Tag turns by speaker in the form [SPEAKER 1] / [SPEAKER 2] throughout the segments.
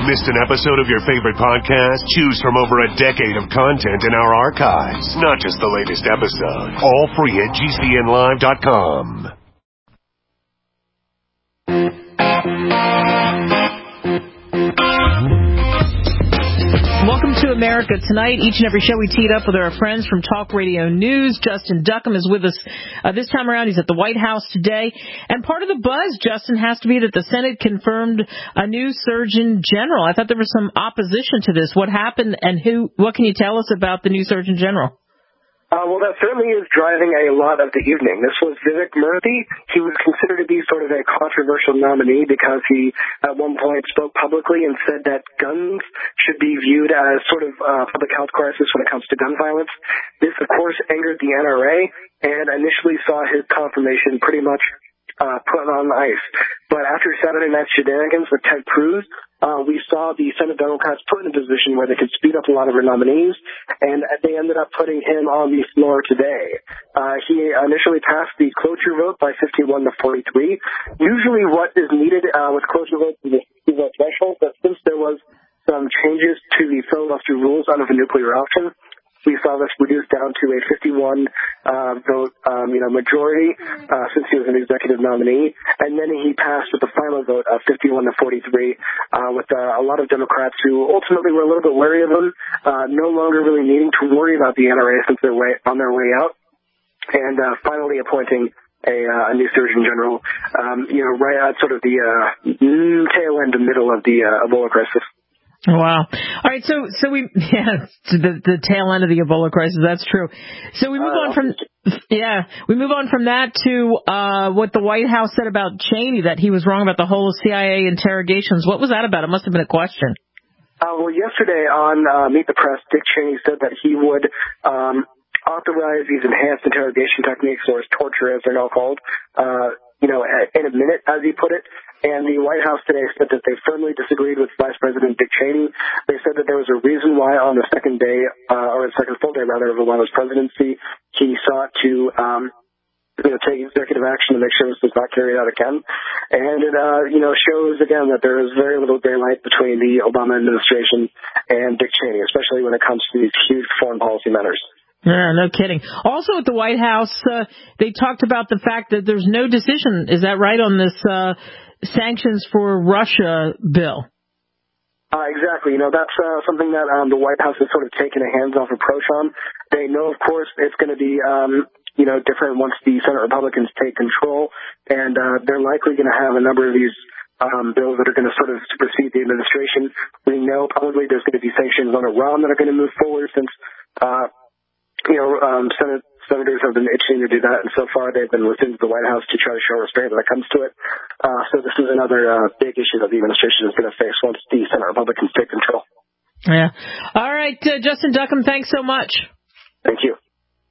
[SPEAKER 1] Missed an episode of your favorite podcast? Choose from over a decade of content in our archives, not just the latest episode. All free at GCNlive.com.
[SPEAKER 2] Welcome to America Tonight. Each and every show we teed up with our friends from Talk Radio News. Justin Duckham is with us this time around. He's at the White House today. And part of the buzz, Justin, has to be that the Senate confirmed a new Surgeon General. I thought there was some opposition to this. What happened and what can you tell us about the new Surgeon General?
[SPEAKER 3] Well, that certainly is driving a lot of the evening. This was Vivek Murthy. He was considered to be sort of a controversial nominee because he, at one point, spoke publicly and said that guns should be viewed as sort of a public health crisis when it comes to gun violence. This, of course, angered the NRA and initially saw his confirmation pretty much put on ice. But after Saturday night's shenanigans with Ted Cruz, we saw the Senate Democrats put in a position where they could speed up a lot of their nominees, and they ended up putting him on the floor today. He initially passed the cloture vote by 51 to 43. Usually what is needed with cloture votes is a 50-vote threshold, but since there was some changes to the filibuster rules under the nuclear option, we saw this reduced down to a 51 vote majority since he was an executive nominee, and then he passed with the final vote of 51 to 43 with a lot of Democrats who ultimately were a little bit wary of him, no longer really needing to worry about the NRA since they're on their way out, and finally appointing a new Surgeon General, right at sort of the tail end and middle of the Ebola crisis.
[SPEAKER 2] Wow. All right. So we, the tail end of the Ebola crisis. That's true. So we move on from that to what the White House said about Cheney, that he was wrong about the whole CIA interrogations. What was that about? It must have been a question.
[SPEAKER 3] Well, yesterday on Meet the Press, Dick Cheney said that he would authorize these enhanced interrogation techniques, or torture as they're now called, in a minute, as he put it. And the White House today said that they firmly disagreed with Vice President Dick Cheney. They said that there was a reason why on the second day, or the second full day rather, of Obama's presidency, he sought to take executive action to make sure this was not carried out again. And it shows again that there is very little daylight between the Obama administration and Dick Cheney, especially when it comes to these huge foreign policy matters.
[SPEAKER 2] Yeah, no kidding. Also at the White House, they talked about the fact that there's no decision, is that right, on this sanctions for Russia bill?
[SPEAKER 3] Exactly. That's something that the White House has sort of taken a hands-off approach on. They know, of course, it's going to be, different once the Senate Republicans take control, and they're likely going to have a number of these bills that are going to sort of supersede the administration. We know probably there's going to be sanctions on Iran that are going to move forward since senators have been itching to do that, and so far they've been listening to the White House to try to show restraint when it comes to it. So this is another big issue that the administration is going to face once the Senate Republicans take control.
[SPEAKER 2] Yeah. All right, Justin Duckham, thanks so much.
[SPEAKER 3] Thank you.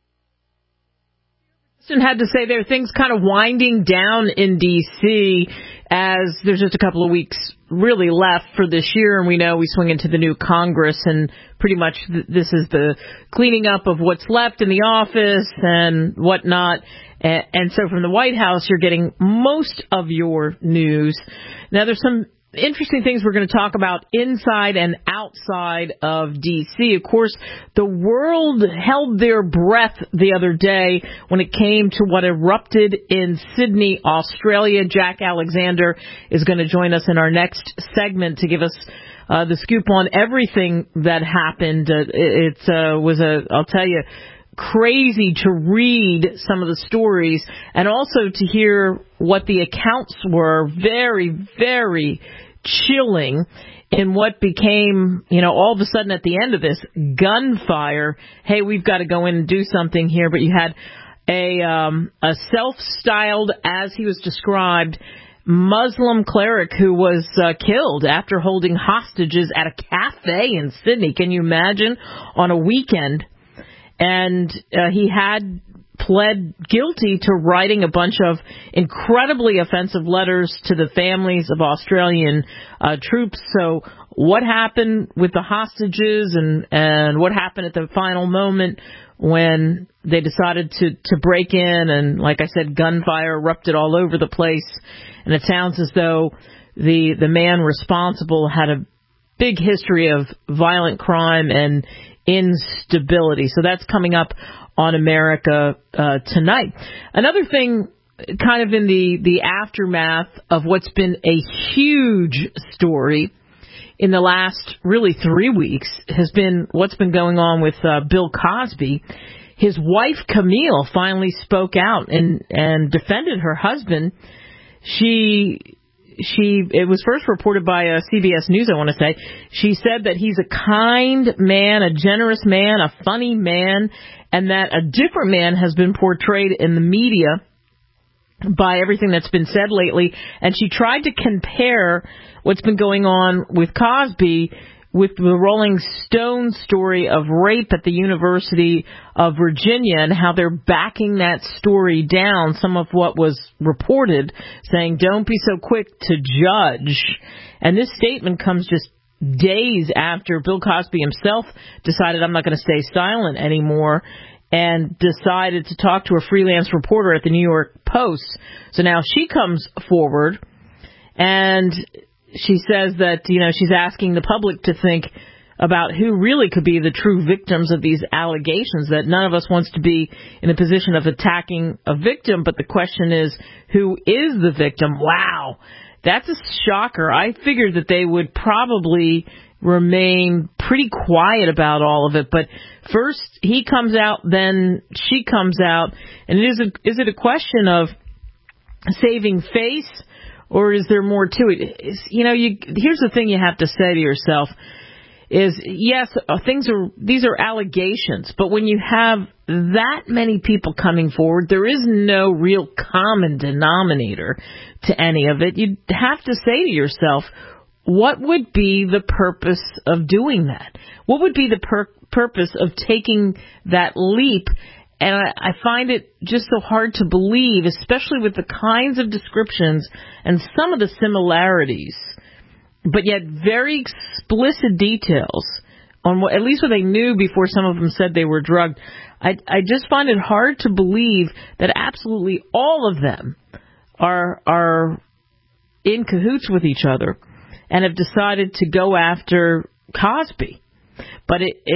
[SPEAKER 2] Justin had to say there are things kind of winding down in D.C. as there's just a couple of weeks really left for this year, and we know we swing into the new Congress, and pretty much this is the cleaning up of what's left in the office and whatnot. And so from the White House, you're getting most of your news. Now, there's some interesting things we're going to talk about inside and outside of D.C. Of course, the world held their breath the other day when it came to what erupted in Sydney, Australia. Jack Alexander is going to join us in our next segment to give us the scoop on everything that happened. It was I'll tell you, crazy to read some of the stories and also to hear what the accounts were. Very, very chilling in what became, all of a sudden at the end of this, gunfire. Hey, we've got to go in and do something here. But you had a self-styled, as he was described, Muslim cleric who was killed after holding hostages at a cafe in Sydney. Can you imagine? On a weekend. And he had pled guilty to writing a bunch of incredibly offensive letters to the families of Australian troops. So what happened with the hostages and what happened at the final moment when they decided to break in, and like I said, gunfire erupted all over the place. And it sounds as though the man responsible had big history of violent crime and instability. So that's coming up on America tonight. Another thing kind of in the aftermath of what's been a huge story in the last really 3 weeks has been what's been going on with Bill Cosby. His wife, Camille, finally spoke out and defended her husband. It was first reported by CBS News, I want to say. She said that he's a kind man, a generous man, a funny man, and that a different man has been portrayed in the media by everything that's been said lately. And she tried to compare what's been going on with Cosby with the Rolling Stone story of rape at the University of Virginia and how they're backing that story down, some of what was reported, saying don't be so quick to judge. And this statement comes just days after Bill Cosby himself decided I'm not going to stay silent anymore and decided to talk to a freelance reporter at the New York Post. So now she comes forward and she says that, she's asking the public to think about who really could be the true victims of these allegations, that none of us wants to be in a position of attacking a victim, but the question is, who is the victim? Wow, that's a shocker. I figured that they would probably remain pretty quiet about all of it, but first he comes out, then she comes out, and is it a question of saving face? Or is there more to it? Here's the thing you have to say to yourself is, yes, these are allegations, but when you have that many people coming forward, there is no real common denominator to any of it. You have to say to yourself, what would be the purpose of doing that? What would be the purpose of taking that leap? And I find it just so hard to believe, especially with the kinds of descriptions and some of the similarities, but yet very explicit details on at least what they knew before some of them said they were drugged. I just find it hard to believe that absolutely all of them are in cahoots with each other and have decided to go after Cosby. But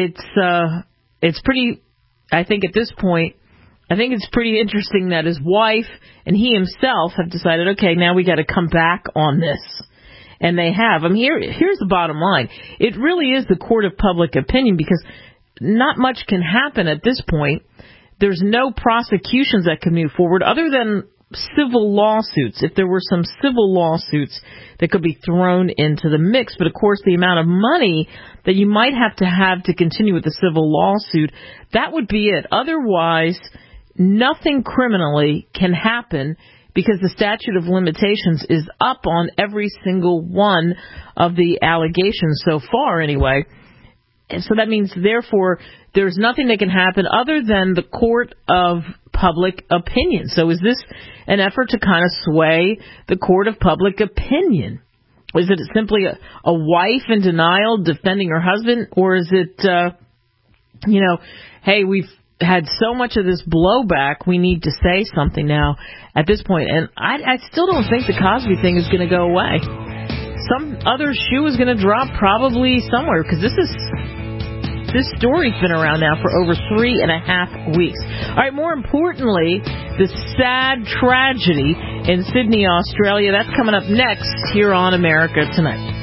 [SPEAKER 2] it's pretty. I think at this point, it's pretty interesting that his wife and he himself have decided, okay, now we got to come back on this. And they have. Here's the bottom line. It really is the court of public opinion because not much can happen at this point. There's no prosecutions that can move forward other than civil lawsuits. If there were some civil lawsuits that could be thrown into the mix. But, of course, the amount of money that you might have to continue with the civil lawsuit, that would be it. Otherwise, nothing criminally can happen because the statute of limitations is up on every single one of the allegations so far anyway. And so that means, therefore, there's nothing that can happen other than the court of public opinion. So is this an effort to kind of sway the court of public opinion? Is it simply a wife in denial defending her husband? Or is it, hey, we've had so much of this blowback, we need to say something now at this point. And I still don't think the Cosby thing is going to go away. Some other shoe is going to drop probably somewhere because this story's been around now for over 3.5 weeks. All right, more importantly, the sad tragedy in Sydney, Australia. That's coming up next here on America Tonight.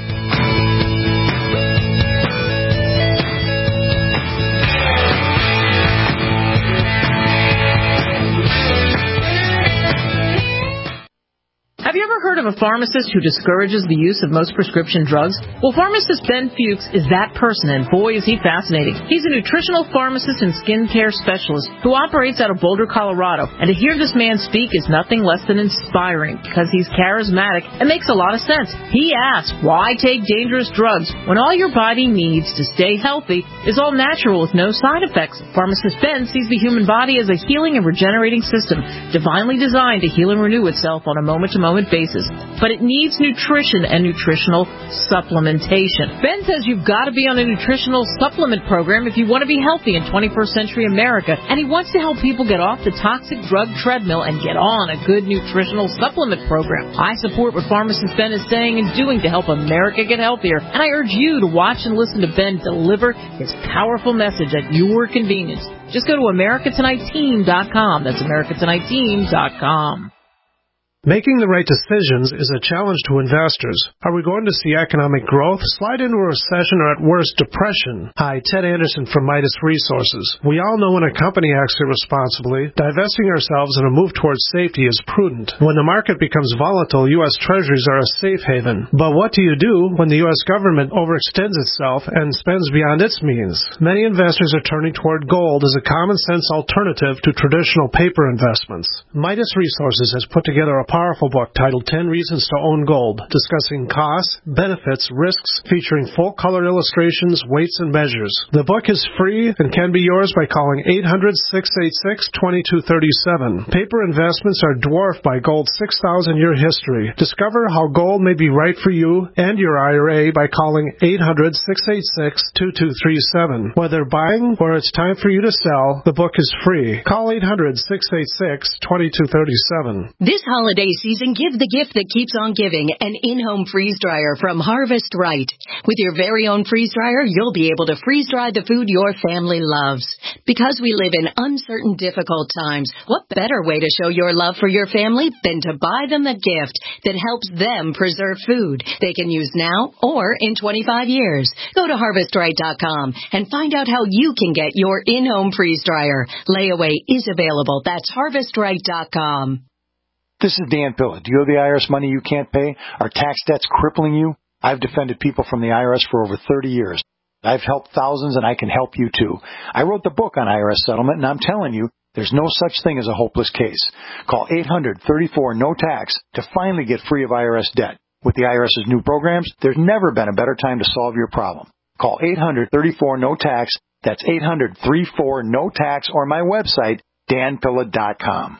[SPEAKER 2] Have you ever heard of a pharmacist who discourages the use of most prescription drugs? Well, pharmacist Ben Fuchs is that person, and boy, is he fascinating. He's a nutritional pharmacist and skincare specialist who operates out of Boulder, Colorado. And to hear this man speak is nothing less than inspiring because he's charismatic and makes a lot of sense. He asks, why take dangerous drugs when all your body needs to stay healthy is all natural with no side effects? Pharmacist Ben sees the human body as a healing and regenerating system, divinely designed to heal and renew itself on a moment-to-moment basis. but it needs nutrition and nutritional supplementation. Ben says you've got to be on a nutritional supplement program if you want to be healthy in 21st century America, and he wants to help people get off the toxic drug treadmill and get on a good nutritional supplement program. I support what pharmacist Ben is saying and doing to help America get healthier, and I urge you to watch and listen to Ben deliver his powerful message at your convenience. Just go to AmericaTonightTeam.com. That's AmericaTonightTeam.com.
[SPEAKER 4] Making the right decisions is a challenge to investors. Are we going to see economic growth, slide into a recession, or at worst, depression? Hi, Ted Anderson from Midas Resources. We all know when a company acts irresponsibly, divesting ourselves in a move towards safety is prudent. When the market becomes volatile, U.S. Treasuries are a safe haven. But what do you do when the U.S. government overextends itself and spends beyond its means? Many investors are turning toward gold as a common-sense alternative to traditional paper investments. Midas Resources has put together a powerful book titled 10 Reasons to Own Gold, discussing costs, benefits, risks, featuring full-color illustrations, weights, and measures. The book is free and can be yours by calling 800-686-2237. Paper investments are dwarfed by gold's 6,000-year history. Discover how gold may be right for you and your IRA by calling 800-686-2237. Whether buying or it's time for you to sell, the book is free. Call 800-686-2237.
[SPEAKER 5] This holiday season, give the gift that keeps on giving, an in-home freeze dryer from Harvest Right. With your very own freeze dryer, you'll be able to freeze dry the food your family loves. Because we live in uncertain, difficult times, what better way to show your love for your family than to buy them a gift that helps them preserve food they can use now or in 25 years. Go to HarvestRight.com and find out how you can get your in-home freeze dryer. Layaway is available. That's HarvestRight.com.
[SPEAKER 6] This is Dan Pilla. Do you owe the IRS money you can't pay? Are tax debts crippling you? I've defended people from the IRS for over 30 years. I've helped thousands, and I can help you too. I wrote the book on IRS settlement, and I'm telling you, there's no such thing as a hopeless case. Call 800-34-NO-TAX to finally get free of IRS debt. With the IRS's new programs, there's never been a better time to solve your problem. Call 800-34-NO-TAX. That's 800-34-NO-TAX, or my website, danpilla.com.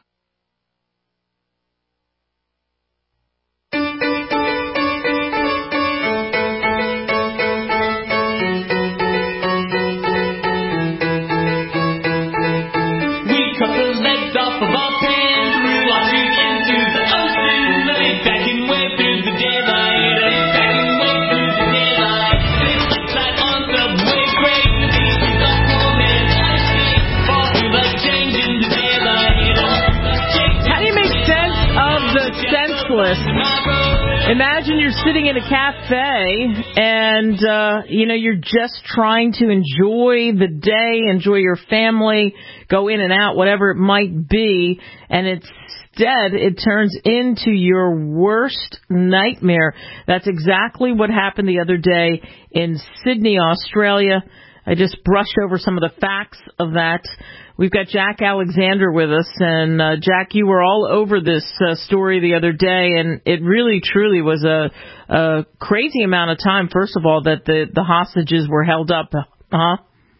[SPEAKER 2] Imagine you're sitting in a cafe and, you're just trying to enjoy the day, enjoy your family, go in and out, whatever it might be, and instead it turns into your worst nightmare. That's exactly what happened the other day in Sydney, Australia. I just brushed over some of the facts of that. We've got Jack Alexander with us, and Jack, you were all over this story the other day, and it really, truly was a crazy amount of time, first of all, that the hostages were held up. Huh?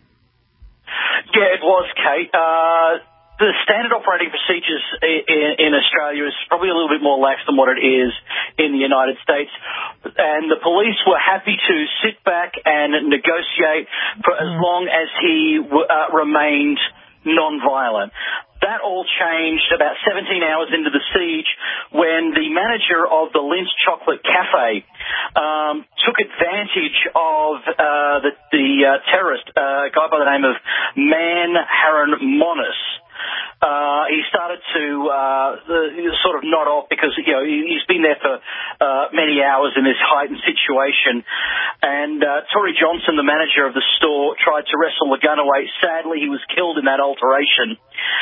[SPEAKER 7] Yeah, it was, Kate. The standard operating procedures in Australia is probably a little bit more lax than what it is in the United States. And the police were happy to sit back and negotiate for as long as he remained non-violent. That all changed about 17 hours into the siege when the manager of the Lindt Chocolate Cafe took advantage of the terrorist, a guy by the name of Man Haron Monis. He started to sort of nod off because, he's been there for many hours in this heightened situation. And Tory Johnson, the manager of the store, tried to wrestle the gun away. Sadly, he was killed in that alteration.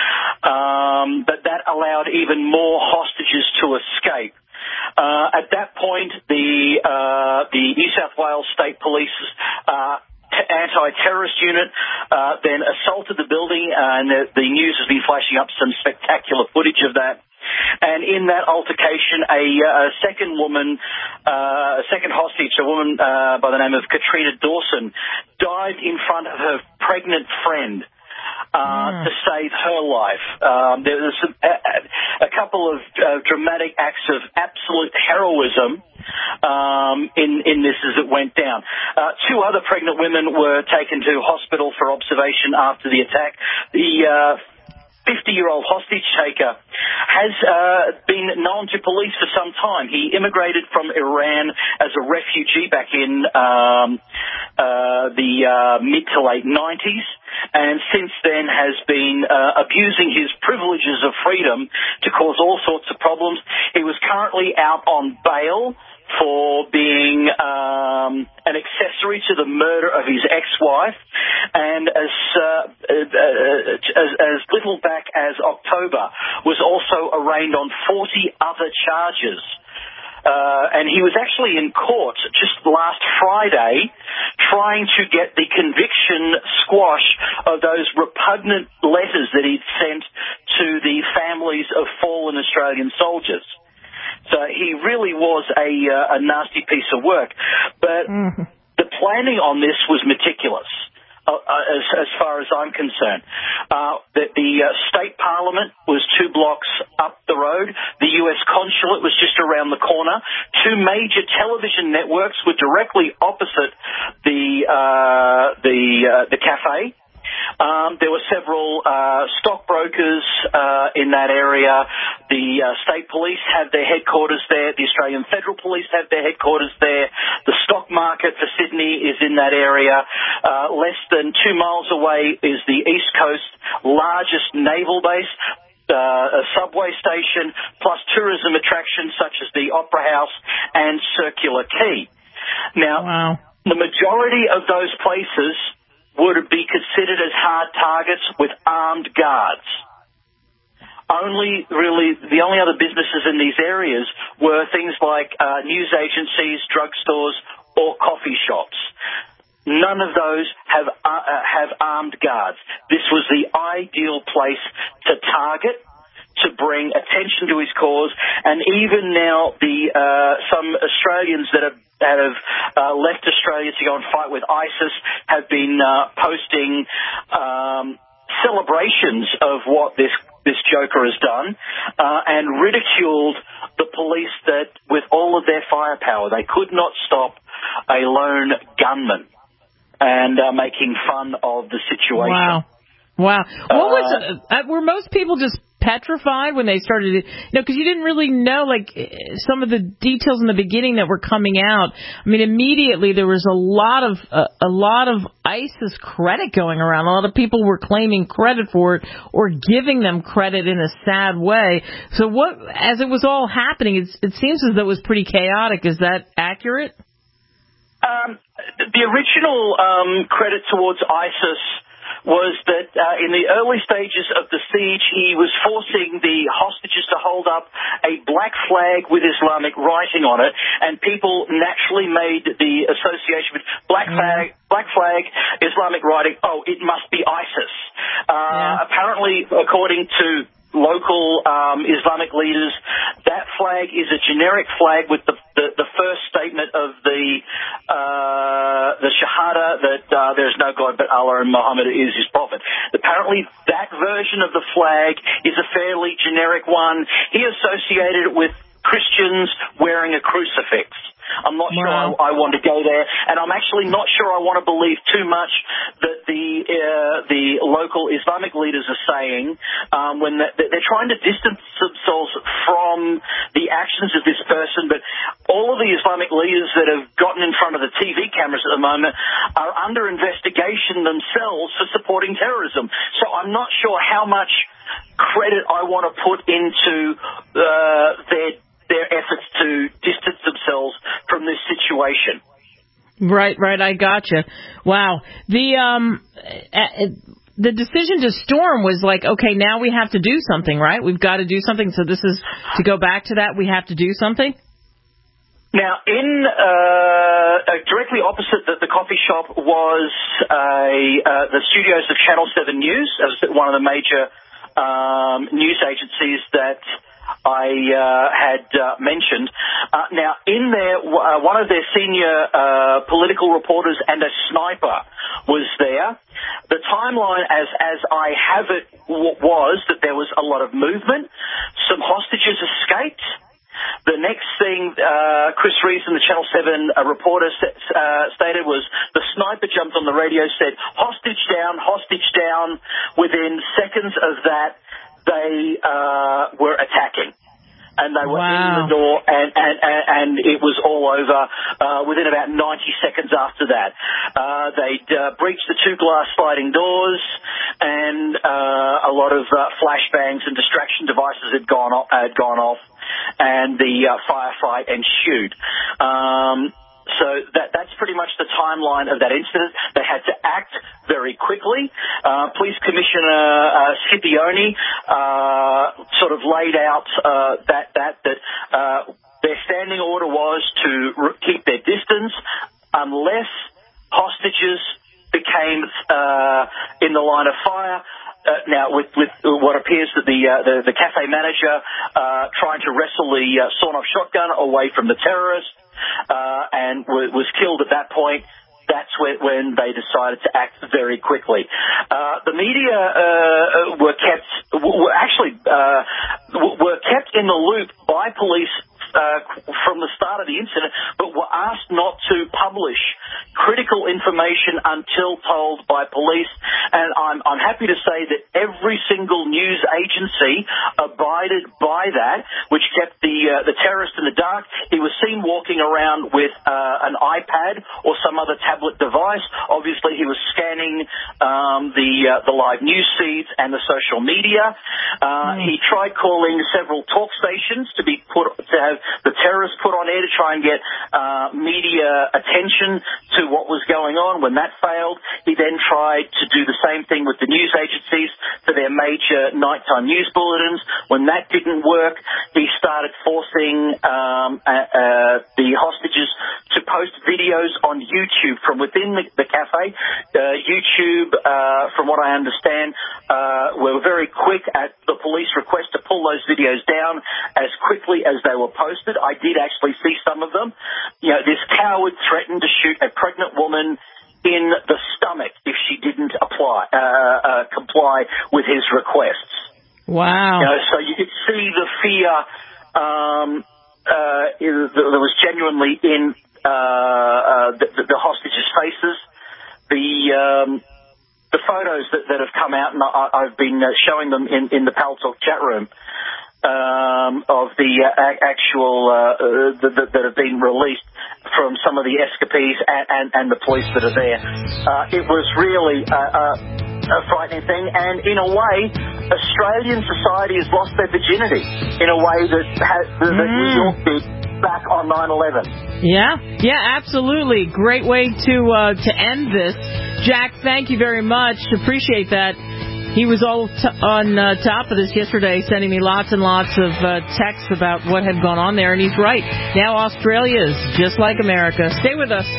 [SPEAKER 7] But that allowed even more hostages to escape. At that point, the New South Wales State Police anti-terrorist unit then assaulted the building, and the news has been flashing up some spectacular footage of that. And in that altercation, a second hostage, a woman by the name of Katrina Dawson, died in front of her pregnant friend. to save her life. There was a couple of dramatic acts of absolute heroism in this as it went down. Two other pregnant women were taken to hospital for observation after the attack. The 50-year-old hostage taker has been known to police for some time. He immigrated from Iran as a refugee back in the mid to late 90s, and since then has been abusing his privileges of freedom to cause all sorts of problems. He was currently out on bail for being an accessory to the murder of his ex-wife, and as little back as October was also arraigned on 40 other charges. And he was actually in court just last Friday trying to get the conviction squash of those repugnant letters that he'd sent to the families of fallen Australian soldiers. So he really was a nasty piece of work. But the planning on this was meticulous, as far as I'm concerned. The state parliament was 2 blocks up the road. The U.S. consulate was just around the corner. 2 major television networks were directly opposite the cafe. There were several stockbrokers in that area. The state police have their headquarters there. The Australian Federal Police have their headquarters there. The stock market for Sydney is in that area. Less than 2 miles away is the East Coast largest naval base, a subway station, plus tourism attractions such as the Opera House and Circular Quay. Now, the majority of those places would be considered as hard targets with armed guards. The only other businesses in these areas were things like news agencies, drugstores, or coffee shops. None of those have armed guards. This was the ideal place to target, to bring attention to his cause, and even now some Australians that have left Australia to go and fight with ISIS have been posting celebrations of what this joker has done, and ridiculed the police that with all of their firepower they could not stop a lone gunman, and making fun of the situation.
[SPEAKER 2] Wow. Were most people just petrified when they started, because you didn't really know, some of the details in the beginning that were coming out. I mean, immediately there was a lot of ISIS credit going around. A lot of people were claiming credit for it or giving them credit in a sad way. So as it was all happening, it seems as though it was pretty chaotic. Is that accurate?
[SPEAKER 7] The original credit towards ISIS was that in the early stages of the siege, he was forcing the hostages to hold up a black flag with Islamic writing on it, and people naturally made the association with black flag, Islamic writing, oh, it must be ISIS. Apparently, according to local Islamic leaders, that flag is a generic flag with the first statement of the Shahada, that there's no God but Allah and Muhammad is his prophet. Apparently, that version of the flag is a fairly generic one. He associated it with Christians wearing a crucifix. I'm not sure I want to go there, and I'm actually not sure I want to believe too much that the local Islamic leaders are saying when they're trying to distance themselves from the actions of this person. But all of the Islamic leaders that have gotten in front of the TV cameras at the moment are under investigation themselves for supporting terrorism. So I'm not sure how much credit I want to put into their efforts to distance themselves from this situation.
[SPEAKER 2] Right, I gotcha. Wow. The decision to storm was like, okay, now we have to do something, right? We've got to do something. So this is, to go back to that, we have to do something?
[SPEAKER 7] Now, in directly opposite the coffee shop was the studios of Channel 7 News, as one of the major news agencies that I had mentioned. Now, in there, one of their senior political reporters and a sniper was there. The timeline, as I have it, was that there was a lot of movement. Some hostages escaped. The next thing Chris Reason, the Channel 7 reporter, stated was the sniper jumped on the radio, said, hostage down. Within seconds of that, they were attacking. And they were in the door, and it was all over within about 90 seconds after that. They'd breached the two glass sliding doors, and a lot of flashbangs and distraction devices had gone off, and the firefight ensued. So that's pretty much the timeline of that incident. They had to act very quickly. Police Commissioner Scipione sort of laid out that their standing order was to keep their distance unless hostages became in the line of fire. Now, with what appears that the cafe manager trying to wrestle the sawn-off shotgun away from the terrorist, and was killed at that point. That's when they decided to act very quickly. The media were kept in the loop by police from the start of the incident, but were asked not to publish critical information until told by police. And I'm happy to say that every single news agency abided by that, which kept the terrorist in the dark. He was seen walking around with an iPad or some other tablet device. Obviously, he was scanning the live news feeds and the social media. He tried calling several talk stations to have the terrorists put on air to try and get media attention to what was going on. When that failed, he then tried to do the same thing with the news agencies for their major nighttime news bulletins. When that didn't work, he started forcing the hostages to post videos on YouTube from within the cafe. YouTube, from what I understand, were very quick at the police request to pull those videos down as quickly as they were posted. I did actually see some of them. You know, this coward threatened to shoot a pregnant woman in the stomach if she didn't comply with his requests.
[SPEAKER 2] Wow.
[SPEAKER 7] You know, so you could see the fear that was genuinely in the hostages' faces. The photos that have come out, and I've been showing them in the Pal Talk chat room, of the actual that have been released from some of the escapees and the police that are there. It was really a frightening thing, and in a way, Australian society has lost their virginity in a way that New York did back on 9/11.
[SPEAKER 2] Yeah, absolutely. Great way to end this. Jack, thank you very much. Appreciate that. He was all on top of this yesterday, sending me lots and lots of texts about what had gone on there, and he's right. Now Australia is just like America. Stay with us.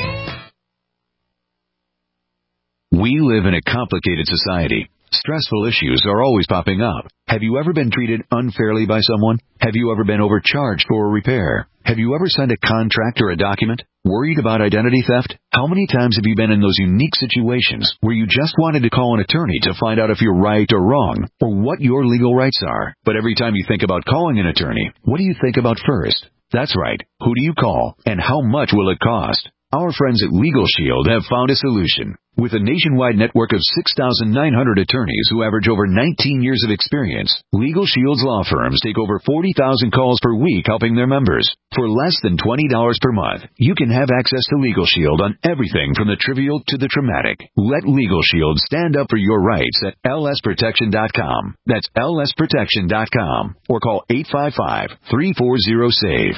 [SPEAKER 8] We live in a complicated society. Stressful issues are always popping up. Have you ever been treated unfairly by someone? Have you ever been overcharged for a repair? Have you ever signed a contract or a document? Worried about identity theft? How many times have you been in those unique situations where you just wanted to call an attorney to find out if you're right or wrong, or what your legal rights are? But every time you think about calling an attorney, what do you think about first? That's right. Who do you call, and how much will it cost? Our friends at Legal Shield have found a solution. With a nationwide network of 6,900 attorneys who average over 19 years of experience, Legal Shield's law firms take over 40,000 calls per week helping their members. For less than $20 per month, you can have access to Legal Shield on everything from the trivial to the traumatic. Let Legal Shield stand up for your rights at lsprotection.com. That's lsprotection.com. Or call 855-340-SAVE.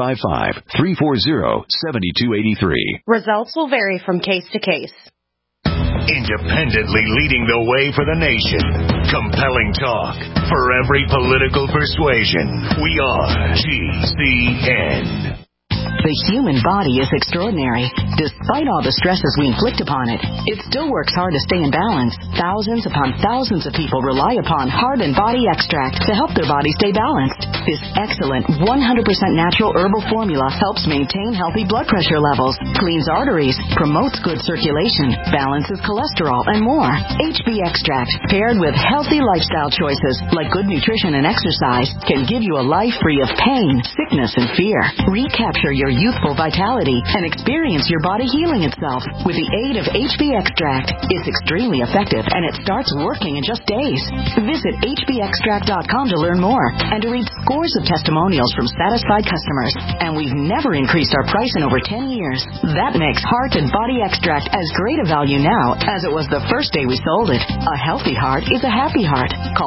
[SPEAKER 8] 855-340-7283.
[SPEAKER 9] Results will vary from case to case.
[SPEAKER 1] Independently leading the way for the nation. Compelling talk for every political persuasion. We are GCN.
[SPEAKER 5] The human body is extraordinary. Despite all the stresses we inflict upon it, it still works hard to stay in balance. Thousands upon thousands of people rely upon Heart and Body Extract to help their body stay balanced. This excellent 100% natural herbal formula helps maintain healthy blood pressure levels, cleans arteries, promotes good circulation, balances cholesterol, and more. HB Extract, paired with healthy lifestyle choices like good nutrition and exercise, can give you a life free of pain, sickness, and fear. Recapture your youthful vitality and experience your body healing itself with the aid of HB Extract. It's extremely effective and it starts working in just days. Visit hbextract.com to learn more and to read scores of testimonials from satisfied customers. And we've never increased our price in over 10 years. That makes Heart and Body Extract as great a value now as it was the first day we sold it. A healthy heart is a happy heart. Call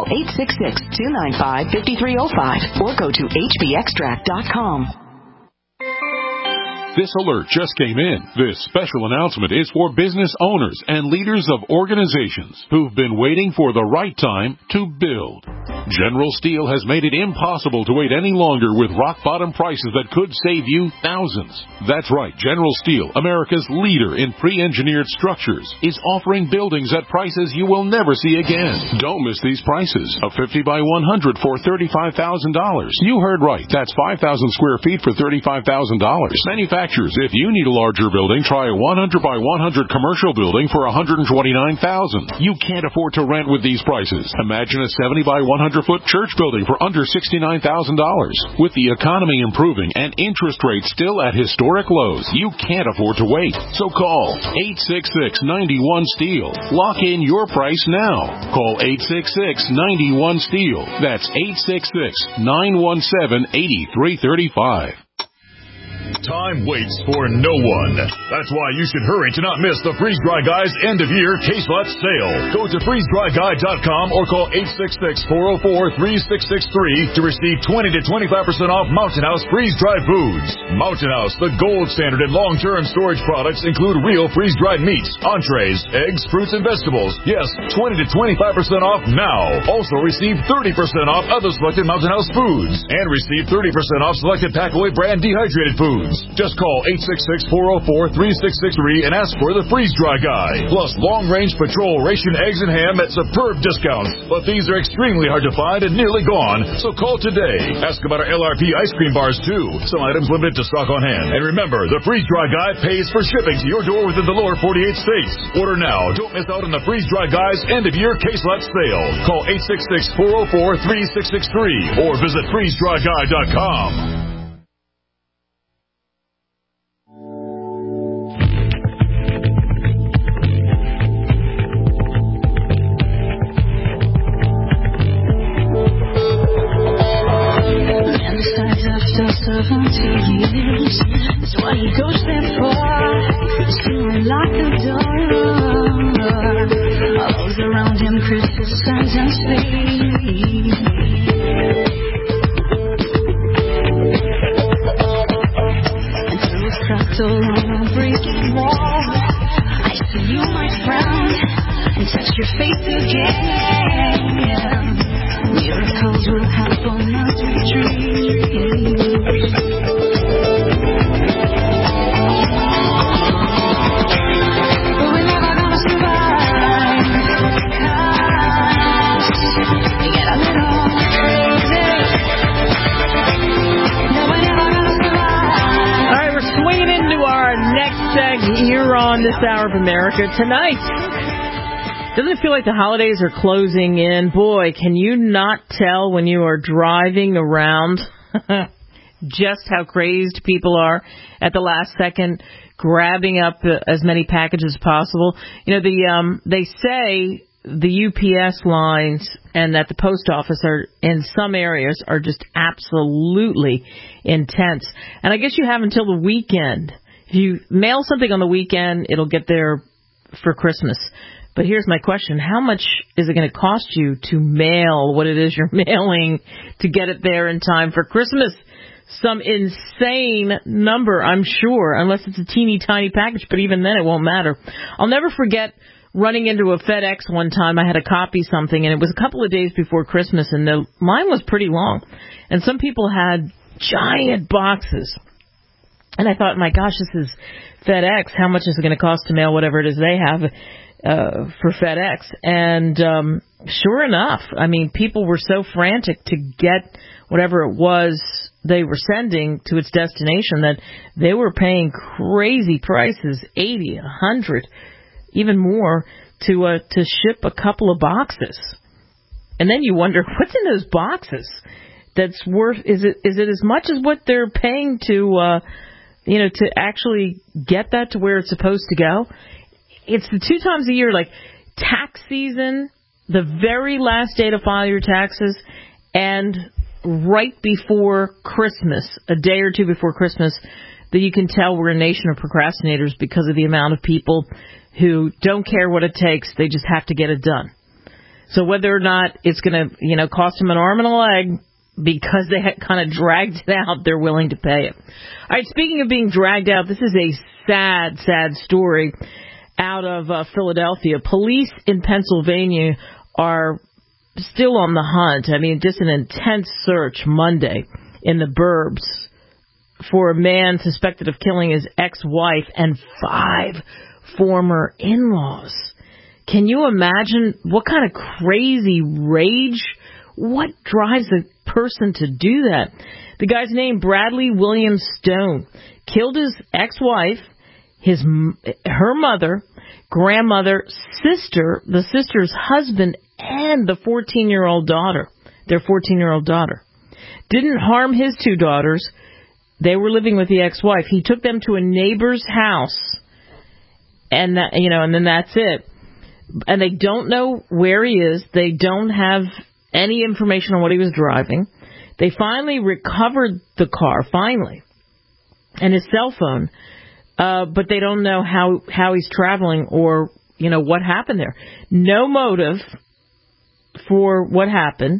[SPEAKER 5] 866-295-5305 or go to hbextract.com.
[SPEAKER 10] This alert just came in. This special announcement is for business owners and leaders of organizations who've been waiting for the right time to build. General Steel has made it impossible to wait any longer with rock-bottom prices that could save you thousands. That's right, General Steel, America's leader in pre-engineered structures, is offering buildings at prices you will never see again. Don't miss these prices. A 50 by 100 for $35,000. You heard right. That's 5,000 square feet for $35,000. Manufacturers, if you need a larger building, try a 100 by 100 commercial building for $129,000. You can't afford to rent with these prices. Imagine a 70 by 100-foot church building for under $69,000. With the economy improving and interest rates still at historic lows, you can't afford to wait. So call 866-91-STEEL. Lock in your price now. Call 866-91-STEEL. That's 866-917-8335.
[SPEAKER 11] Time waits for no one. That's why you should hurry to not miss the Freeze Dry Guy's end-of-year case lot sale. Go to freezedryguy.com or call 866-404-3663 to receive 20 to 25% off Mountain House freeze-dried foods. Mountain House, the gold standard in long-term storage products, include real freeze-dried meats, entrees, eggs, fruits, and vegetables. Yes, 20 to 25% off now. Also receive 30% off other selected Mountain House foods and receive 30% off selected Packaway brand dehydrated foods. Just call 866-404-3663 and ask for the Freeze Dry Guy. Plus long-range patrol ration eggs and ham at superb discounts. But these are extremely hard to find and nearly gone, so call today. Ask about our LRP ice cream bars too. Some items limited to stock on hand. And remember, the Freeze Dry Guy pays for shipping to your door within the lower 48 states. Order now. Don't miss out on the Freeze Dry Guy's end-of-year case lot sale. Call 866-404-3663 or visit freezedryguy.com.
[SPEAKER 12] That's what he goes there for. Still unlock the door. All those around him criticize and speak. Until it's cracked along a breaking wall. I see you, my friend, and touch your face again. Miracles will happen as we dream.
[SPEAKER 2] Here on This Hour of America tonight. Doesn't it feel like the holidays are closing in? Boy, can you not tell when you are driving around just how crazed people are at the last second, grabbing up as many packages as possible. You know, they say the UPS lines and that the post office are in some areas are just absolutely intense. And I guess you have until the weekend. If you mail something on the weekend, it'll get there for Christmas. But here's my question. How much is it going to cost you to mail what it is you're mailing to get it there in time for Christmas? Some insane number, I'm sure, unless it's a teeny tiny package. But even then, it won't matter. I'll never forget running into a FedEx one time. I had to copy something, and it was a couple of days before Christmas, and the line was pretty long. And some people had giant boxes. And I thought, my gosh, this is FedEx. How much is it going to cost to mail whatever it is they have for FedEx? And sure enough, I mean, people were so frantic to get whatever it was they were sending to its destination that they were paying crazy prices, $80, $100, even more, to ship a couple of boxes. And then you wonder, what's in those boxes that's worth? Is it as much as what they're paying to to actually get that to where it's supposed to go? It's the 2 times a year, like tax season, the very last day to file your taxes, and right before Christmas, a day or two before Christmas, that you can tell we're a nation of procrastinators because of the amount of people who don't care what it takes. They just have to get it done. So whether or not it's going to, cost them an arm and a leg because they had kind of dragged it out, they're willing to pay it. All right, speaking of being dragged out, this is a sad, sad story out of Philadelphia. Police in Pennsylvania are still on the hunt. I mean, just an intense search Monday in the burbs for a man suspected of killing his ex-wife and 5 former in-laws. Can you imagine what kind of crazy rage? What drives a person to do that? The guy's name, Bradley William Stone, killed his ex-wife, her mother, grandmother, sister, the sister's husband, and the 14-year-old daughter, their 14-year-old daughter. Didn't harm his 2 daughters. They were living with the ex-wife. He took them to a neighbor's house, and and then that's it. And they don't know where he is. They don't have any information on what he was driving. They finally recovered the car, and his cell phone, but they don't know how he's traveling or, what happened there. No motive for what happened,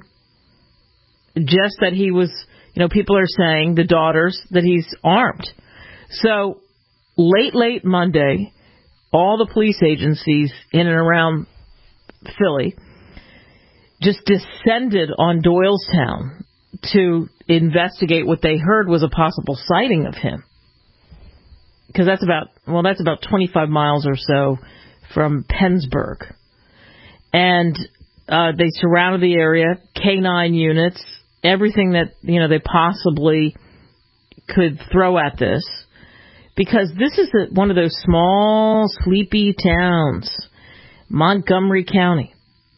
[SPEAKER 2] just that he was, people are saying, the daughters, that he's armed. So late Monday, all the police agencies in and around Philly just descended on Doylestown to investigate what they heard was a possible sighting of him. Because that's about 25 miles or so from Pennsburg. And they surrounded the area, K-9 units, everything that, they possibly could throw at this. Because this is one of those small, sleepy towns, Montgomery County.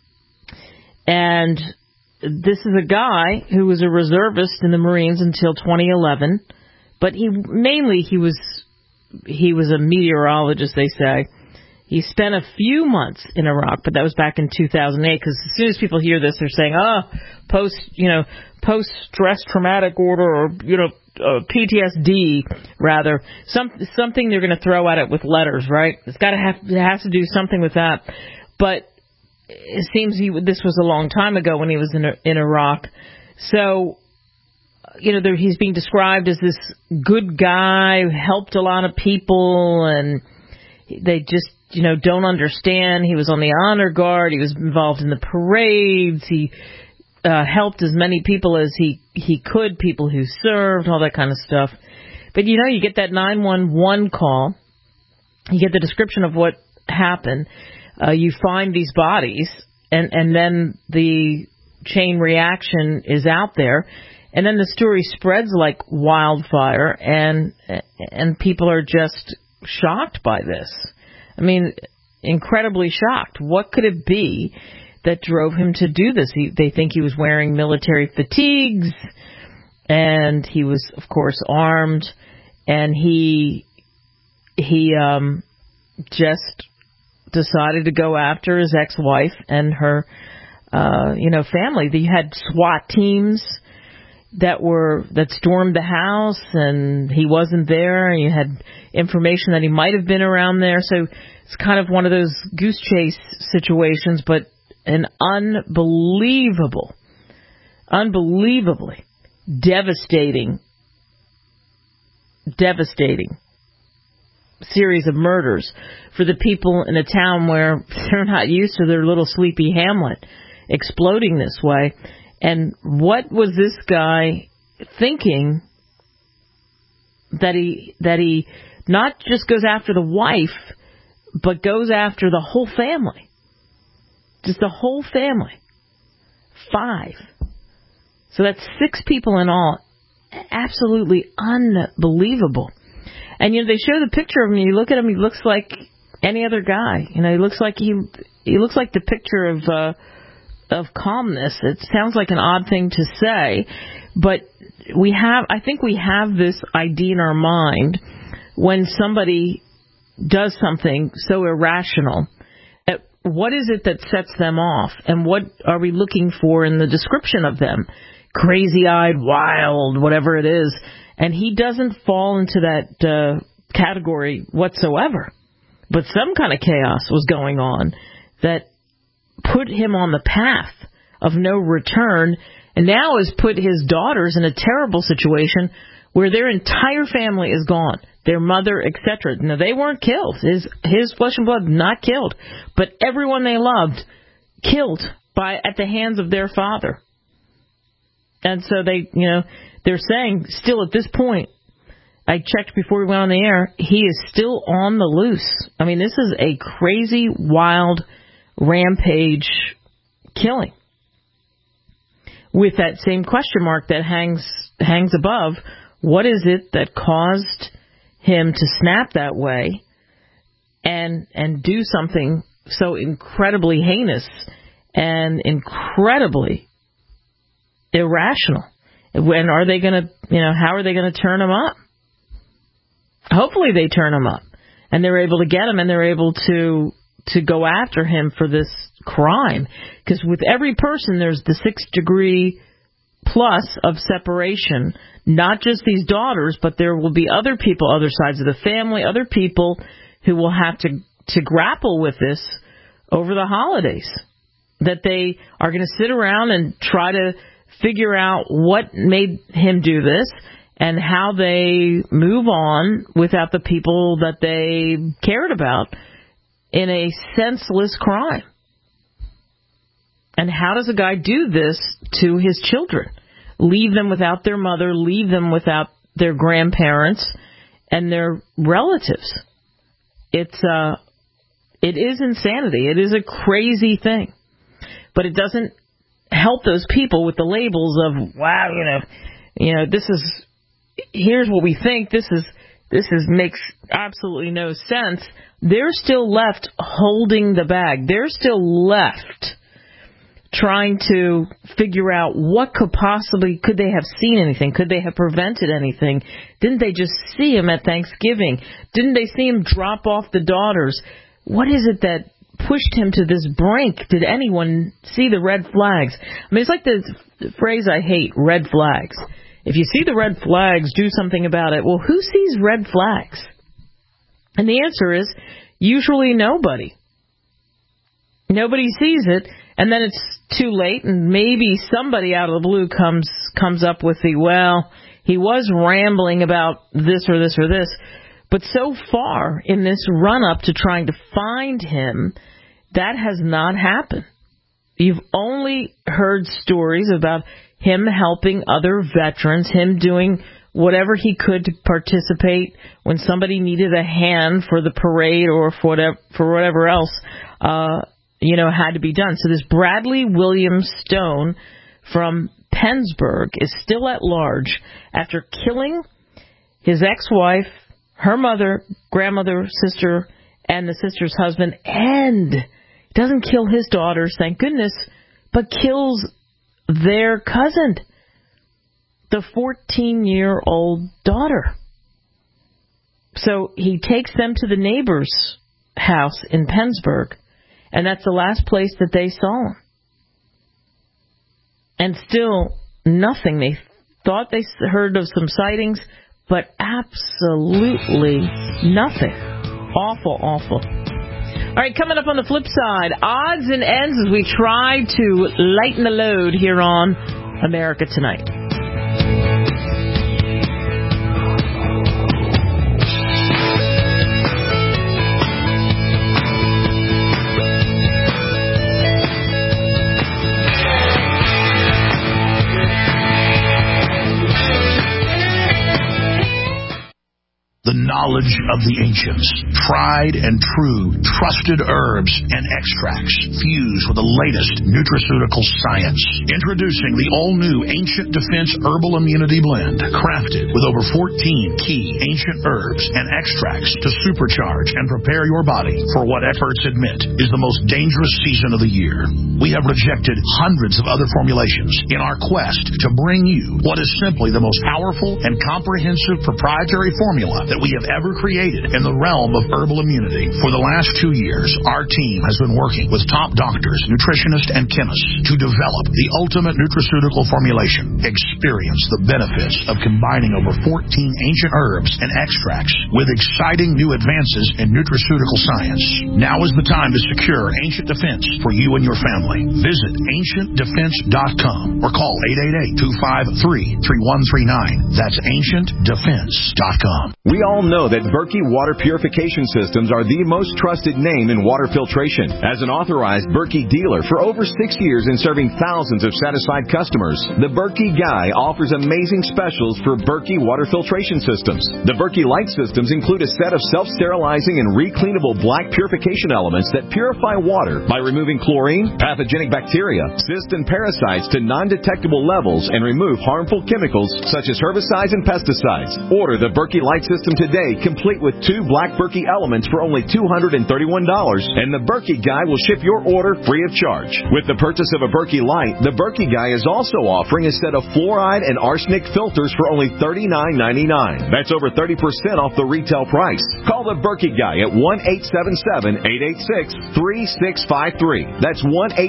[SPEAKER 2] And this is a guy who was a reservist in the Marines until 2011. But he was a meteorologist, they say. He spent a few months in Iraq, but that was back in 2008. Because as soon as people hear this, they're saying, post-stress traumatic order, or, PTSD, rather. Something they're going to throw at it with letters, right? It has to do something with that. But it seems this was a long time ago when he was in Iraq. So, he's being described as this good guy who helped a lot of people, and they just, don't understand. He was on the honor guard. He was involved in the parades. He helped as many people as he could, people who served, all that kind of stuff. But, you get that 911 call. You get the description of what happened. You find these bodies, and then the chain reaction is out there. And then the story spreads like wildfire, and people are just shocked by this. I mean, incredibly shocked. What could it be that drove him to do this? They think he was wearing military fatigues, and he was, of course, armed, and he just decided to go after his ex-wife and her, family. They had SWAT teams that stormed the house, and he wasn't there. You had information that he might have been around there. So it's kind of one of those goose chase situations, but an unbelievably devastating series of murders for the people in a town where they're not used to their little sleepy hamlet exploding this way. And what was this guy thinking that he not just goes after the wife, but goes after the whole family. Just the whole family. 5. So that's 6 people in all. Absolutely unbelievable. And they show the picture of him. You look at him, he looks like any other guy. He looks like he looks like the picture of calmness. It sounds like an odd thing to say, but I think we have this idea in our mind when somebody does something so irrational. What is it that sets them off, and what are we looking for in the description of them? Crazy-eyed, wild, whatever it is. And he doesn't fall into that category whatsoever. But some kind of chaos was going on that put him on the path of no return, and now has put his daughters in a terrible situation where their entire family is gone, their mother, etc. Now, they weren't killed. His flesh and blood not killed, but everyone they loved killed at the hands of their father. And so they're saying still at this point, I checked before we went on the air, he is still on the loose. I mean, this is a crazy, wild rampage killing. With that same question mark that hangs above, what is it that caused him to snap that way and do something so incredibly heinous and incredibly irrational? And are they going to, how are they going to turn him up? Hopefully they turn him up and they're able to get him and they're able to go after him for this crime. Because with every person, there's the 6th degree plus of separation, not just these daughters, but there will be other people, other sides of the family, other people who will have to grapple with this over the holidays. That they are going to sit around and try to figure out what made him do this and how they move on without the people that they cared about in a senseless crime. And how does a guy do this to his children? Leave them without their mother, leave them without their grandparents and their relatives. It is insanity. It is a crazy thing. But it doesn't help those people with the labels of, wow, here's what we think, this makes absolutely no sense. They're still left holding the bag. They're still left trying to figure out could they have seen anything? Could they have prevented anything? Didn't they just see him at Thanksgiving? Didn't they see him drop off the daughters? What is it that pushed him to this brink? Did anyone see the red flags? I mean, it's like the phrase I hate, red flags. If you see the red flags, do something about it. Well, who sees red flags? And the answer is usually nobody. Nobody sees it, and then it's too late, and maybe somebody out of the blue comes up with he was rambling about this or this or this. But so far in this run-up to trying to find him, that has not happened. You've only heard stories about him helping other veterans, him doing whatever he could to participate when somebody needed a hand for the parade or for whatever else, had to be done. So this Bradley William Stone from Pennsburg is still at large after killing his ex-wife, her mother, grandmother, sister, and the sister's husband, and doesn't kill his daughters, thank goodness, but kills their cousin, the 14-year-old daughter. So he takes them to the neighbor's house in Pennsburg, and that's the last place that they saw him. And still nothing. They thought they heard of some sightings, but absolutely nothing. Awful, awful. All right, coming up on the flip side, odds and ends as we try to lighten the load here on America Tonight.
[SPEAKER 13] knowledge of the ancients. Tried and true, trusted herbs and extracts fused with the latest nutraceutical science. Introducing the all-new Ancient Defense Herbal Immunity Blend, crafted with over 14 key ancient herbs and extracts to supercharge and prepare your body for what experts admit is the most dangerous season of the year. We have rejected hundreds of other formulations in our quest to bring you what is simply the most powerful and comprehensive proprietary formula that we have ever created in the realm of herbal immunity. For the last 2 years, our team has been working with top doctors, nutritionists, and chemists to develop the ultimate nutraceutical formulation. Experience the benefits of combining over 14 ancient herbs and extracts with exciting new advances in nutraceutical science. Now is the time to secure Ancient Defense for you and your family. Visit AncientDefense.com or call 888-253-3139. That's AncientDefense.com.
[SPEAKER 14] We all know that Berkey Water Purification Systems are the most trusted name in water filtration. As an authorized Berkey dealer for over 6 years and serving thousands of satisfied customers, the Berkey Guy offers amazing specials for Berkey Water Filtration Systems. The Berkey Light Systems include a set of self-sterilizing and recleanable black purification elements that purify water by removing chlorine, pathogenic bacteria, cysts, and parasites to non-detectable levels and remove harmful chemicals such as herbicides and pesticides. Order the Berkey Light System today, complete with 2 black Berkey elements for only $231, and the Berkey Guy will ship your order free of charge. With the purchase of a Berkey Light, the Berkey Guy is also offering a set of fluoride and arsenic filters for only $39.99. That's over 30% off the retail price. Call the Berkey Guy at 1-877-886-3653. That's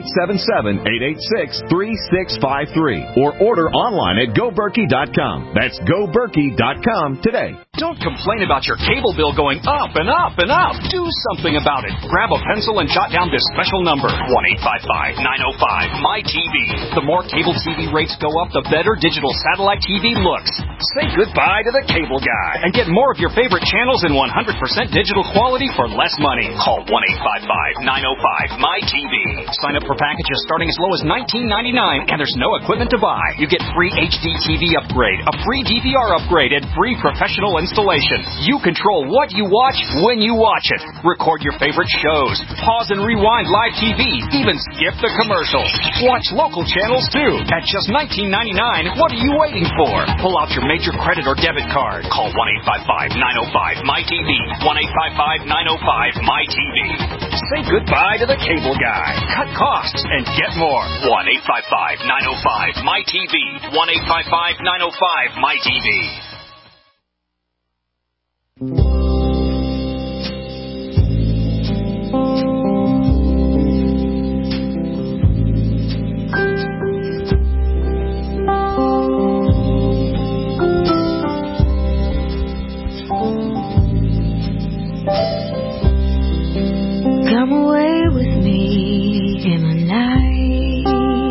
[SPEAKER 14] 1-877-886-3653. Or order online at GoBerkey.com. That's GoBerkey.com today.
[SPEAKER 15] Don't complain about your cable bill going up and up and up. Do something about it. Grab a pencil and jot down this special number, 1-855-905-MY-TV. The more cable TV rates go up, the better digital satellite TV looks. Say goodbye to the cable guy and get more of your favorite channels in 100% digital quality for less money. Call 1-855-905-MY-TV. Sign up for packages starting as low as $19.99, and there's no equipment to buy. You get free HD TV upgrade, a free DVR upgrade, and free professional installation. You control what you watch when you watch it. Record your favorite shows, pause and rewind live TV, even skip the commercials. Watch local channels too at just $19.99. What are you waiting for? Pull out your major credit or debit card. Call 1-855-905-MY-TV. 1-855-905-MY-TV. Say goodbye to the cable guy. Cut costs and get more. 1-855-905-MY-TV. 1-855-905-MY-TV.
[SPEAKER 12] Come away with me in the night.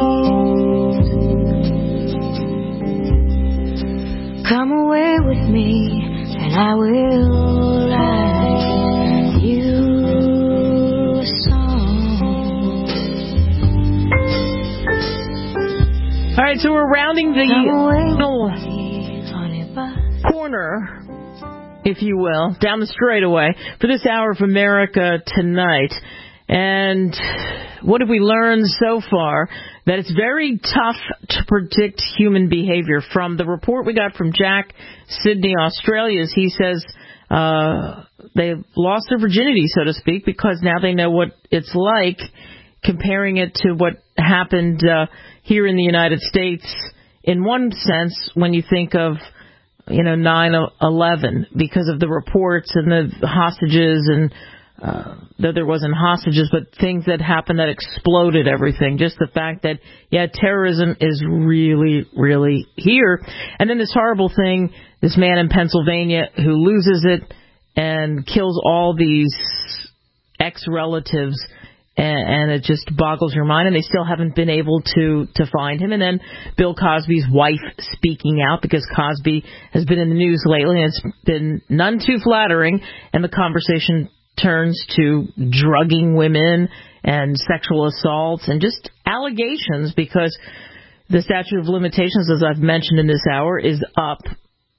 [SPEAKER 12] Come away with me and I will write you a song.
[SPEAKER 2] All right, so we're rounding the corner, if you will, down the straightaway for this hour of America Tonight. And what have we learned so far? That it's very tough to predict human behavior. From the report we got from Jack, Sydney, Australia, he says they've lost their virginity, so to speak, because now they know what it's like, comparing it to what happened here in the United States. In one sense, when you think of 9/11, because of the reports and the hostages, and though there wasn't hostages, but things that happened that exploded everything. Just the fact that, terrorism is really, really here. And then this horrible thing, this man in Pennsylvania who loses it and kills all these ex-relatives, and it just boggles your mind, and they still haven't been able to find him. And then Bill Cosby's wife speaking out, because Cosby has been in the news lately, and it's been none too flattering, and the conversation turns to drugging women and sexual assaults and just allegations, because the statute of limitations, as I've mentioned in this hour, is up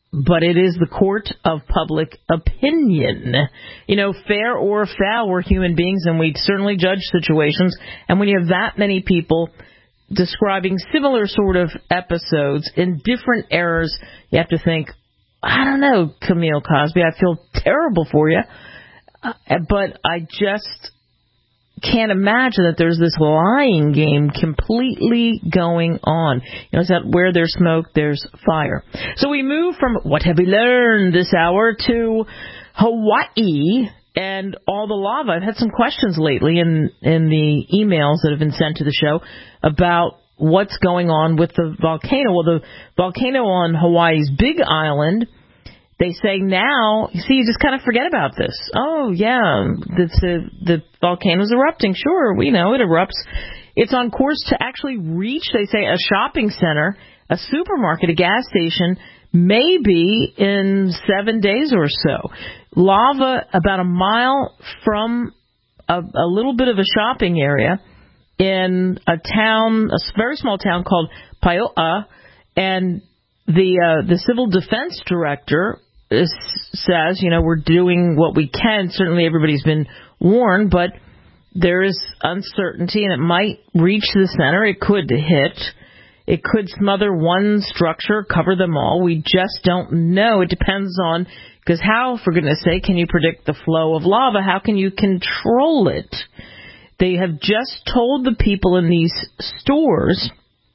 [SPEAKER 2] but it is the court of public opinion. Fair or foul, we're human beings, and we certainly judge situations. And when you have that many people describing similar sort of episodes in different eras, you have to think, I don't know, Camille Cosby, I feel terrible for you. But I just can't imagine that there's this lying game completely going on. It's that where there's smoke, there's fire. So we move from what have we learned this hour to Hawaii and all the lava. I've had some questions lately in the emails that have been sent to the show about what's going on with the volcano. Well, the volcano on Hawaii's Big Island, they say now, you just kind of forget about this. Oh, yeah, the volcano's erupting. Sure, we know it erupts. It's on course to actually reach, they say, a shopping center, a supermarket, a gas station, maybe in 7 days or so. Lava about a mile from a little bit of a shopping area in a town, a very small town called Paoa, and the civil defense director says, we're doing what we can. Certainly everybody's been warned, but there is uncertainty, and it might reach the center. It could hit. It could smother one structure, cover them all. We just don't know. It depends on, because how, for goodness sake, can you predict the flow of lava? How can you control it? They have just told the people in these stores,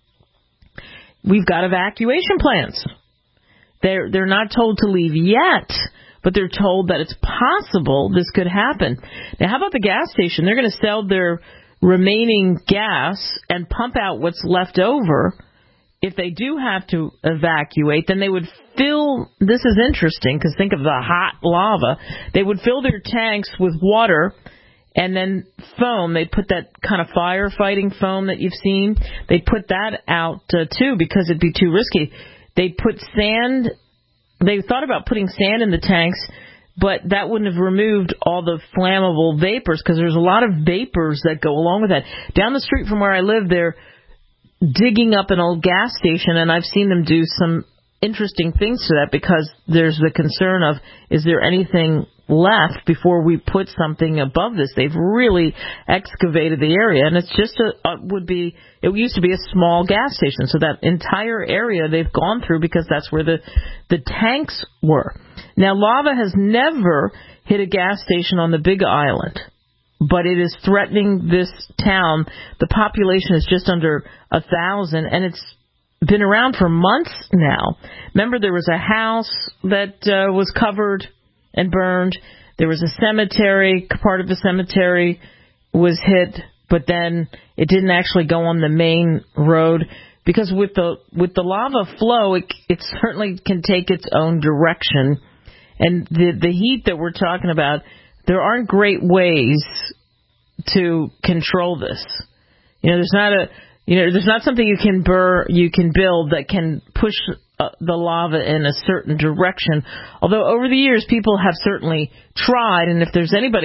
[SPEAKER 2] we've got evacuation plans. They're not told to leave yet, but they're told that it's possible this could happen. Now, how about the gas station? They're going to sell their remaining gas and pump out what's left over. If they do have to evacuate, then they would fill, this is interesting, because think of the hot lava, they would fill their tanks with water and then foam. They'd put that kind of firefighting foam that you've seen. They'd put that out, too, because it'd be too risky. They'd put sand. They thought about putting sand in the tanks, but that wouldn't have removed all the flammable vapors, because there's a lot of vapors that go along with that. Down the street from where I live, they're digging up an old gas station, and I've seen them do some interesting things to that, because there's the concern of, is there anything left before we put something above this? They've really excavated the area, and it's just it used to be a small gas station, so that entire area they've gone through, because that's where the tanks were. Now, lava has never hit a gas station on the Big Island, but it is threatening this town. The population is just under 1,000, and it's been around for months now. Remember, there was a house that was covered and burned. There was a cemetery. Part of the cemetery was hit, but then it didn't actually go on the main road, because with the lava flow, it certainly can take its own direction. And the heat that we're talking about, there aren't great ways to control this. There's not something you can build that can push the lava in a certain direction. Although over the years, people have certainly tried, and if there's any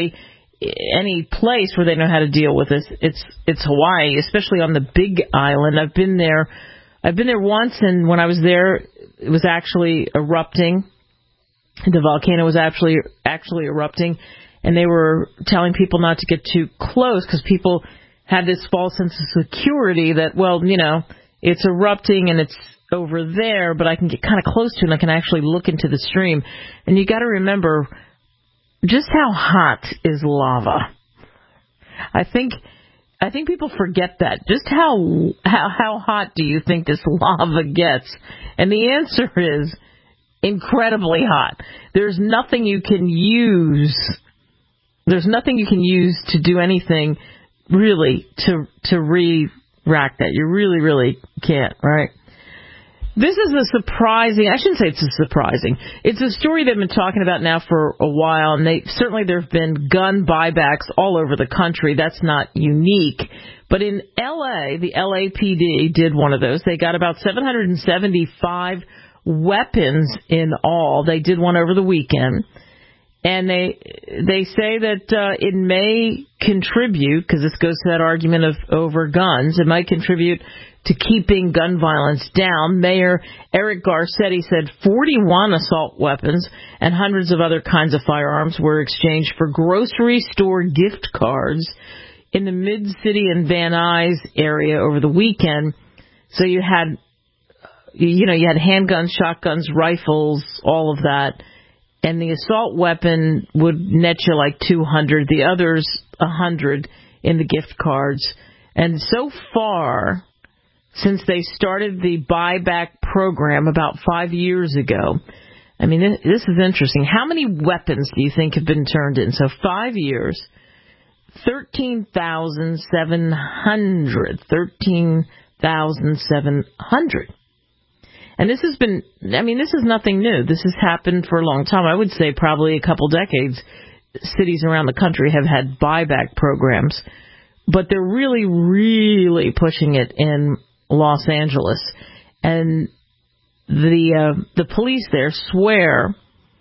[SPEAKER 2] place where they know how to deal with this, it's Hawaii, especially on the Big Island. I've been there once, and when I was there, it was actually erupting. The volcano was actually erupting, and they were telling people not to get too close, because people had this false sense of security that, well, it's erupting and it's over there, but I can get kind of close to it and I can actually look into the stream. And you got to remember just how hot is lava. I think people forget that. Just how hot do you think this lava gets? And the answer is incredibly hot. There's nothing you can use. There's nothing you can use to do anything really to re-rack that. You really, really can't, right? This is a surprising, I shouldn't say it's a surprising, it's a story they've been talking about now for a while, and there have been gun buybacks all over the country. That's not unique. But in L.A., the LAPD did one of those. They got about 775 weapons in all. They did one over the weekend. And they say that it may contribute, because this goes to that argument of over guns, it might contribute to keeping gun violence down. Mayor Eric Garcetti said 41 assault weapons and hundreds of other kinds of firearms were exchanged for grocery store gift cards in the Mid-City and Van Nuys area over the weekend. So you had handguns, shotguns, rifles, all of that. And the assault weapon would net you like $200, the others $100 in the gift cards. And so far, since they started the buyback program about 5 years ago, I mean, this is interesting. How many weapons do you think have been turned in? So 5 years, 13,700. 13,700. And this has been, I mean, this is nothing new. This has happened for a long time. I would say probably a couple decades. Cities around the country have had buyback programs. But they're really, really pushing it in Los Angeles. And the police there swear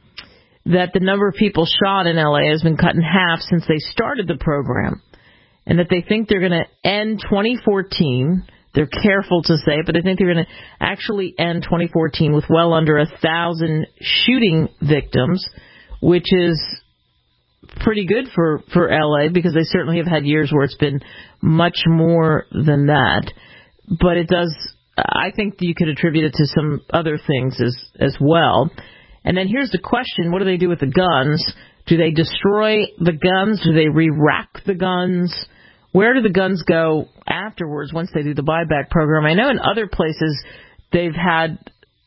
[SPEAKER 2] that the number of people shot in L.A. has been cut in half since they started the program. And that they think they're going to end 2014. They're careful to say it, but I think they're going to actually end 2014 with well under 1,000 shooting victims, which is pretty good for L.A. because they certainly have had years where it's been much more than that. But it does, I think you could attribute it to some other things as well. And then here's the question, what do they do with the guns? Do they destroy the guns? Do they re-rack the guns? Where do the guns go afterwards once they do the buyback program? I know in other places they've had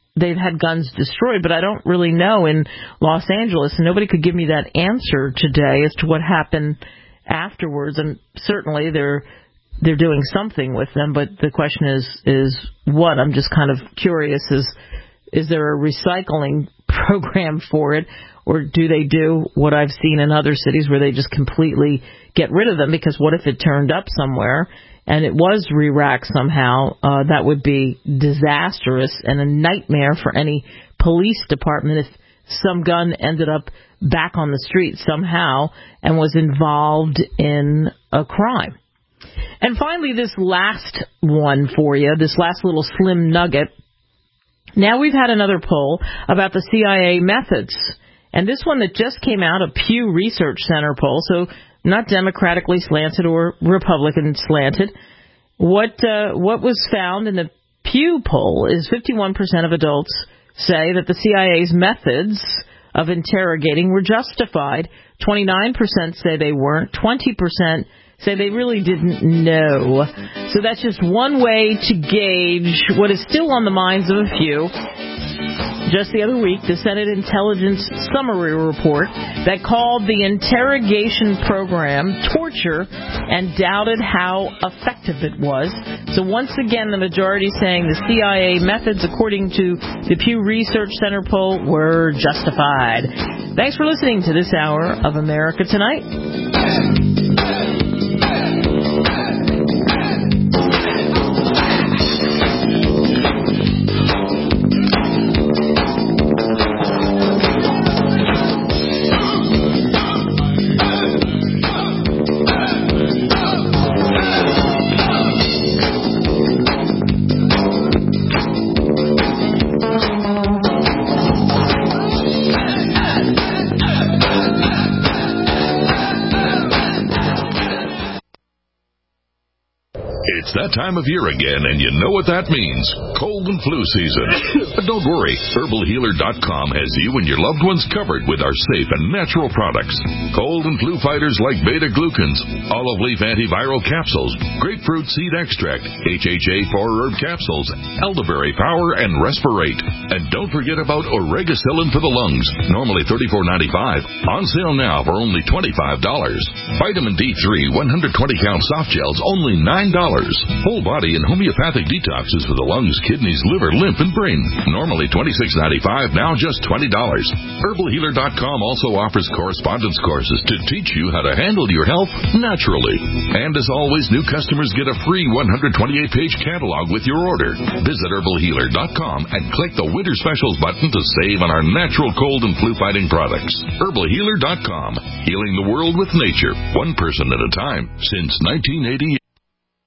[SPEAKER 2] guns destroyed, but I don't really know in Los Angeles. And nobody could give me that answer today as to what happened afterwards. And certainly they're doing something with them, but the question is what? I'm just kind of curious. Is there a recycling program for it, or do they do what I've seen in other cities where they just completely get rid of them? Because what if it turned up somewhere and it was re-racked somehow? That would be disastrous and a nightmare for any police department if some gun ended up back on the street somehow and was involved in a crime. And finally, this last one for you, this last little slim nugget. Now we've had another poll about the CIA methods. And this one that just came out, a Pew Research Center poll, so not democratically slanted or Republican slanted. What was found in the Pew poll is 51% of adults say that the CIA's methods of interrogating were justified. 29% say they weren't. 20% say they really didn't know. So that's just one way to gauge what is still on the minds of a few. Just the other week, the Senate Intelligence Summary Report that called the interrogation program torture and doubted how effective it was. So once again, the majority saying the CIA methods, according to the Pew Research Center poll, were justified. Thanks for listening to this hour of America Tonight.
[SPEAKER 11] It's that time of year again, and you know what that means. Cold and flu season. But don't worry. HerbalHealer.com has you and your loved ones covered with our safe and natural products. Cold and flu fighters like beta-glucans, olive leaf antiviral capsules, grapefruit seed extract, HHA 4-herb capsules, elderberry power, and Respirate. And don't forget about Oregacillin for the lungs, normally $34.95. On sale now for only $25. Vitamin D3 120-count soft gels, only $9.
[SPEAKER 16] Whole body and homeopathic detoxes for the lungs, kidneys, liver, lymph, and brain. Normally $26.95, now just $20. HerbalHealer.com also offers correspondence courses to teach you how to handle your health naturally. And as always, new customers get a free 128-page catalog with your order. Visit HerbalHealer.com and click the Winter Specials button to save on our natural cold and flu-fighting products. HerbalHealer.com, healing the world with nature, one person at a time, since 1988.